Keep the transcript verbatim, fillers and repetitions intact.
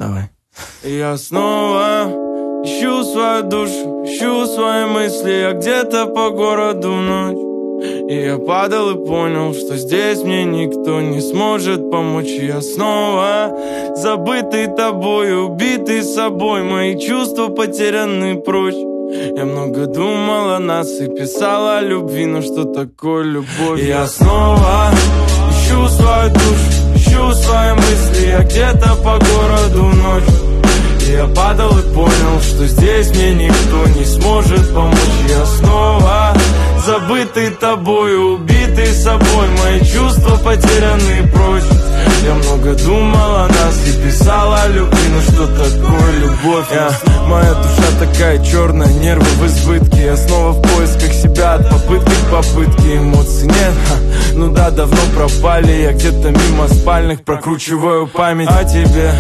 Давай. Я снова ищу свою душу, ищу свои мысли, я где-то по городу ночь. И я падал и понял, что здесь мне никто не сможет помочь. И я снова забытый тобой, убитый собой, мои чувства потеряны прочь. Я много думал о нас и писал о любви, но что такое любовь? И я снова ищу свою душу, ищу свои мысли, я где-то по городу ночь. И я падал и понял, что здесь мне никто не сможет помочь. Я снова забытый тобой, убитый собой, мои чувства потеряны прочь. Я много думал о нас и писал о любви, но что такое любовь? Я, моя душа такая черная, нервы в избытке. Я снова в поисках себя, от попытки к попытке. Эмоций нет, ха, ну да, давно пропали. Я где-то мимо спальных прокручиваю память о тебе.